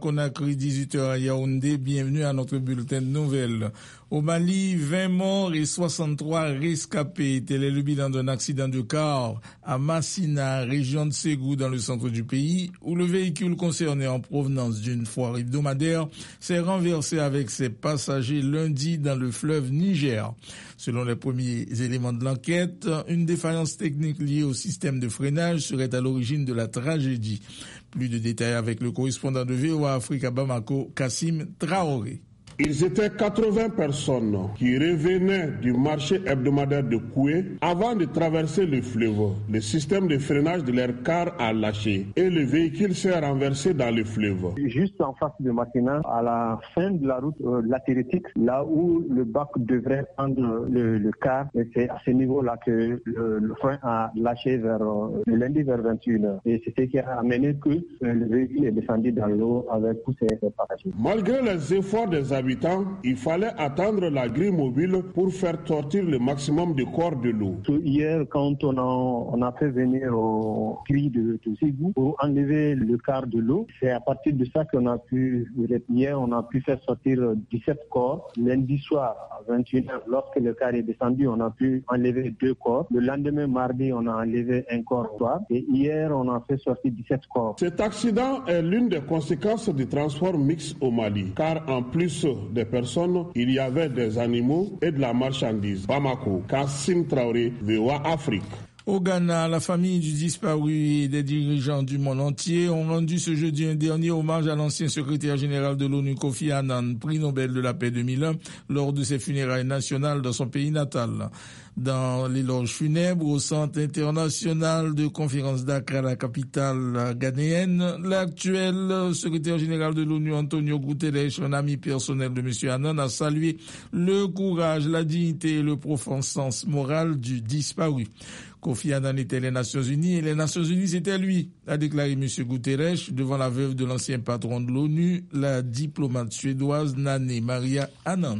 Conakry, 18h à Yaoundé. Bienvenue à notre bulletin de nouvelles. Au Mali, 20 morts et 63 rescapés. Tel est le bilan d'un accident de car à Massina, région de Ségou, dans le centre du pays, où le véhicule concerné en provenance d'une foire hebdomadaire s'est renversé avec ses passagers lundi dans le fleuve Niger. Selon les premiers éléments de l'enquête, une défaillance technique liée au système de freinage serait à l'origine de la tragédie. Plus de détails avec le correspondant de VOA Afrique à Bamako, Kassim Traoré. Ils étaient 80 personnes qui revenaient du marché hebdomadaire de Koué avant de traverser le fleuve. Le système de freinage de leur car a lâché et le véhicule s'est renversé dans le fleuve. Juste en face de Massina, à la fin de la route latéritique, là où le bac devrait prendre le car, et c'est à ce niveau-là que le frein a lâché le lundi vers 21h. Et c'est ce qui a amené que le véhicule est descendu dans l'eau avec tous ses passagers. Malgré les efforts des habitants, il fallait attendre la grille mobile pour faire sortir le maximum de corps de l'eau. Hier, quand on a fait venir au grille de Ségou pour enlever le quart de l'eau, c'est à partir de ça qu'on a pu, hier, on a pu faire sortir 17 corps. Lundi soir, à 21h, lorsque le quart est descendu, on a pu enlever 2 corps. Le lendemain, mardi, on a enlevé un corps soir. Et hier, on a fait sortir 17 corps. Cet accident est l'une des conséquences du transport mixte au Mali, car en plus des personnes, il y avait des animaux et de la marchandise. Bamako, Kassim Traoré, VOA Afrique. Au Ghana, la famille du disparu et des dirigeants du monde entier ont rendu ce jeudi un dernier hommage à l'ancien secrétaire général de l'ONU Kofi Annan, prix Nobel de la paix 2001, lors de ses funérailles nationales dans son pays natal. Dans les loges funèbres au Centre international de conférence d'Accra, la capitale ghanéenne, l'actuel secrétaire général de l'ONU, Antonio Guterres, un ami personnel de M. Annan, a salué le courage, la dignité et le profond sens moral du disparu. Kofi Annan était les Nations Unies et les Nations Unies c'était lui, a déclaré M. Guterres devant la veuve de l'ancien patron de l'ONU, la diplomate suédoise Nane Maria Annan.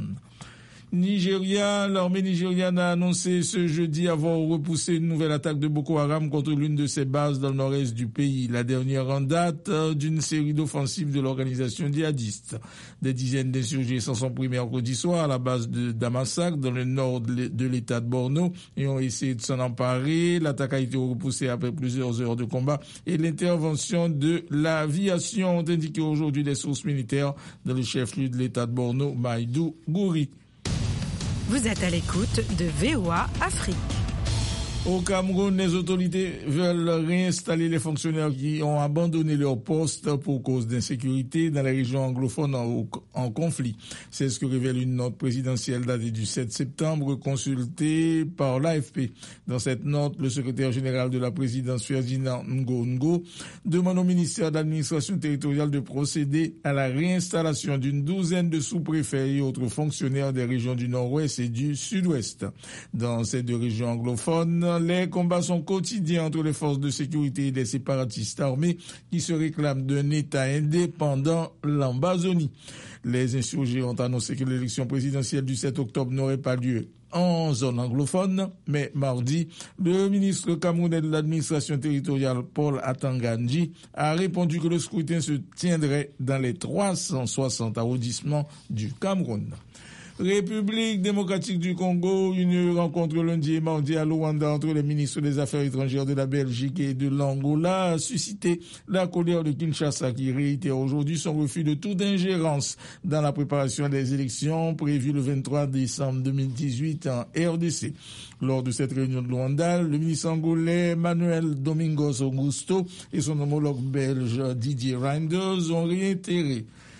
Nigeria, l'armée nigériane a annoncé ce jeudi avoir repoussé une nouvelle attaque de Boko Haram contre l'une de ses bases dans le nord-est du pays, la dernière en date d'une série d'offensives de l'organisation djihadiste. Des dizaines d'insurgés s'en sont pris mercredi soir à la base de Damasak, dans le nord de l'état de Borno, et ont essayé de s'en emparer. L'attaque a été repoussée après plusieurs heures de combat et l'intervention de l'aviation, ont indiqué aujourd'hui des sources militaires dans le chef-lieu de l'état de Borno, Maïdougouri. Vous êtes à l'écoute de VOA Afrique. Au Cameroun, les autorités veulent réinstaller les fonctionnaires qui ont abandonné leur poste pour cause d'insécurité dans les régions anglophones en conflit. C'est ce que révèle une note présidentielle datée du 7 septembre consultée par l'AFP. Dans cette note, le secrétaire général de la présidence, Ferdinand Ngo, demande au ministère de l'administration territoriale de procéder à la réinstallation d'une douzaine de sous-préfets et autres fonctionnaires des régions du nord-ouest et du sud-ouest. Dans ces deux régions anglophones, les combats sont quotidiens entre les forces de sécurité et les séparatistes armés qui se réclament d'un État indépendant, l'Ambazonie. Les insurgés ont annoncé que l'élection présidentielle du 7 octobre n'aurait pas lieu en zone anglophone, mais mardi, le ministre camerounais de l'administration territoriale, Paul Atanganji, a répondu que le scrutin se tiendrait dans les 360 arrondissements du Cameroun. République démocratique du Congo, une rencontre lundi et mardi à Luanda entre les ministres des Affaires étrangères de la Belgique et de l'Angola a suscité la colère de Kinshasa qui réitère aujourd'hui son refus de toute ingérence dans la préparation des élections prévues le 23 décembre 2018 en RDC. Lors de cette réunion de Luanda, le ministre angolais Manuel Domingos Augusto et son homologue belge Didier Reinders ont réitéré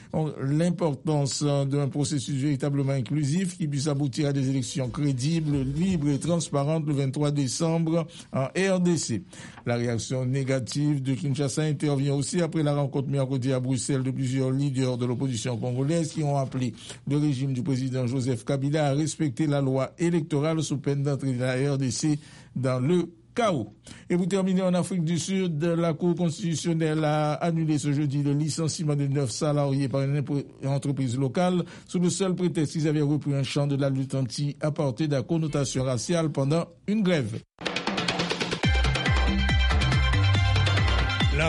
l'importance d'un processus véritablement inclusif qui puisse aboutir à des élections crédibles, libres et transparentes le 23 décembre en RDC. La réaction négative de Kinshasa intervient aussi après la rencontre mercredi à Bruxelles de plusieurs leaders de l'opposition congolaise qui ont appelé le régime du président Joseph Kabila à respecter la loi électorale sous peine d'entrer dans la RDC dans le chaos. Et pour terminer, en Afrique du Sud, la Cour constitutionnelle a annulé ce jeudi le licenciement de 9 salariés par une entreprise locale sous le seul prétexte qu'ils avaient repris un champ de la lutte anti-apartheid à connotation raciale pendant une grève. La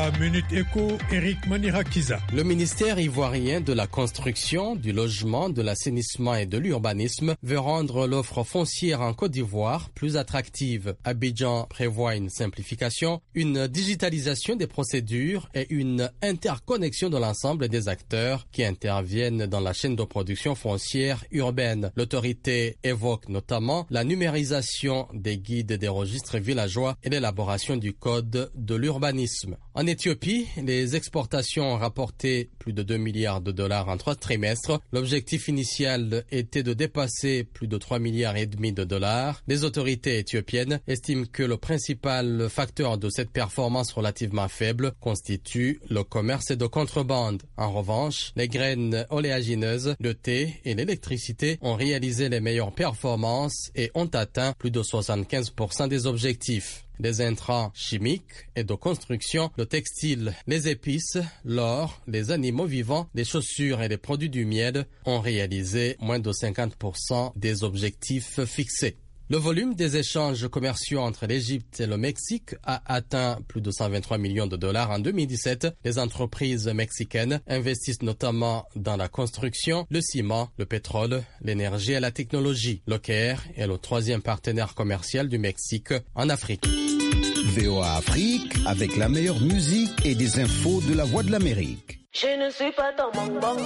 VOA Minute Éco, Eric Manirakiza. Le ministère ivoirien de la Construction, du Logement, de l'Assainissement et de l'Urbanisme veut rendre l'offre foncière en Côte d'Ivoire plus attractive. Abidjan prévoit une simplification, une digitalisation des procédures et une interconnexion de l'ensemble des acteurs qui interviennent dans la chaîne de production foncière urbaine. L'autorité évoque notamment la numérisation des guides des registres villageois et l'élaboration du code de l'urbanisme. En Éthiopie, les exportations ont rapporté plus de 2 milliards de dollars en 3 trimestres. L'objectif initial était de dépasser plus de 3 milliards et demi de dollars. Les autorités éthiopiennes estiment que le principal facteur de cette performance relativement faible constitue le commerce de contrebande. En revanche, les graines oléagineuses, le thé et l'électricité ont réalisé les meilleures performances et ont atteint plus de 75% des objectifs. Les intrants chimiques et de construction, le textile, les épices, l'or, les animaux vivants, les chaussures et les produits du miel ont réalisé moins de 50% des objectifs fixés. Le volume des échanges commerciaux entre l'Égypte et le Mexique a atteint plus de 123 millions de dollars en 2017. Les entreprises mexicaines investissent notamment dans la construction, le ciment, le pétrole, l'énergie et la technologie. Le Caire est le 3e partenaire commercial du Mexique en Afrique. VOA Afrique avec la meilleure musique et des infos de la Voix de l'Amérique. Je ne suis pas ton bonbon.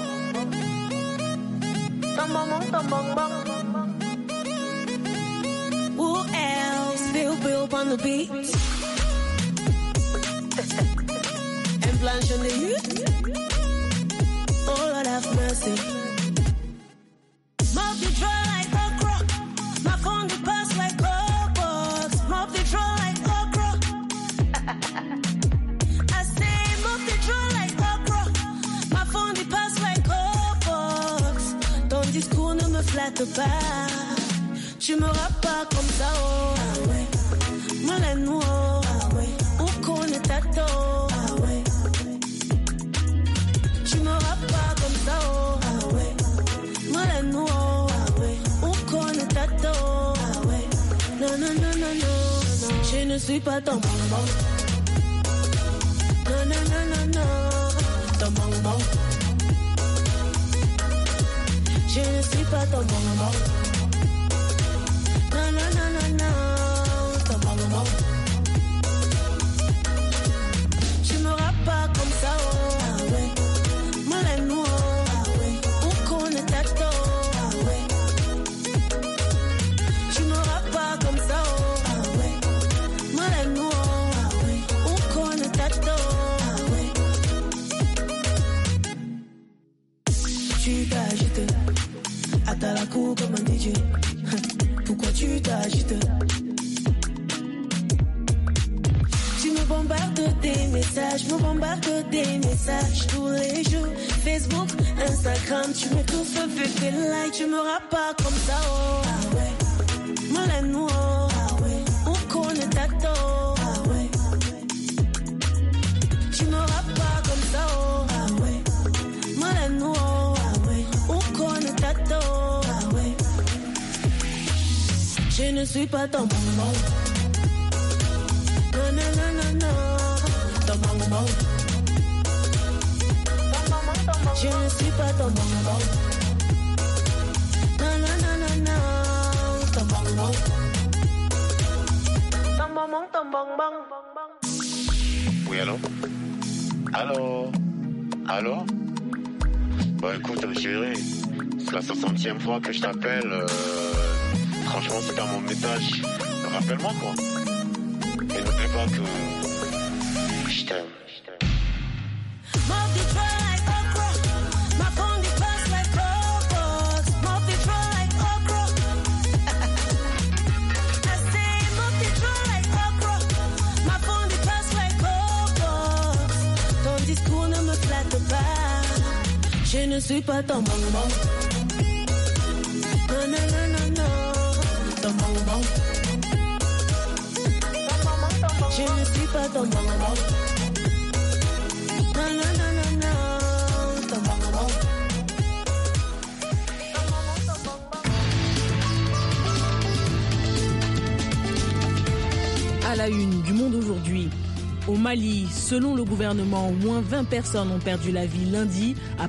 Ton bonbon, ton bonbon. Who else? Bill on the beat. And Blanche on the youth. Oh Lord have mercy. Mob the draw like okra. My phone the pass like Cobox. Mob the draw like okra. I say mob the draw like okra. My phone the pass like Cobox. Ton discours ne me flatte pas. Tu me rappes pas comme ça, oh. Ah ouais. Molène-nous, oh. Ah ouais. Où connaît ta to? Ah ouais. Tu me rappes pas comme ça, oh. Ah ouais. Molène-nous, oh. Ah ouais. Où connaît ta to? Ah ouais. Non, non, non, non, non, non. Je ne suis pas ton bonbon. Non, non, non, non, non. Ton bonbon. Je ne suis pas ton bonbon. No, no, no, no, no, ton bonbon. Tu me rappes pas comme ça, oh, ah ouais. Molène-nous, oh, ah ouais. Où connaît ta to, ah ouais. Tu me rappes pas comme ça, oh, ah ouais. Molène-nous, oh, ah ouais. Où connaît ta to, ah ouais. Tu t'agites, à ta la cour comme un DJ. Pourquoi tu t'agites? Tu me bombardes des messages, me bombardes des messages tous les jours. Facebook, Instagram, tu m'étouffes vu tes likes. Tu me rappes pas comme ça, oh, ah ouais. Molène-nous, oh, ah ouais. Où connaît ta to, ah ouais. Tu me rappes pas comme ça, oh, ah ouais. Molène-nous, oh, ah ouais. Où connaît ta to, ah ouais. Je ne suis pas ton bonbon. Non, non, non, non, non. Ton bonbon. Je ne suis pas ton bonbon. Non, non, non, non, non. Ton bonbon. Ton bonbon, ton bonbon. Oui, allô? Allô? Allô? Bah écoute, chérie, c'est la 60e fois que je t'appelle. Franchement, c'est dans mon message. Rappelle-moi, quoi. Et n'oublie pas que je t'aime. Ton discours ne me flatte pas. Je ne suis pas ton bonbon. Non, non, non, non, non. Ton bonbon. Je ne suis pas ton bonbon. Non, non, non, non, non. Ton bonbon. À la une du Monde aujourd'hui. Au Mali, selon le gouvernement, au moins 20 personnes ont perdu la vie lundi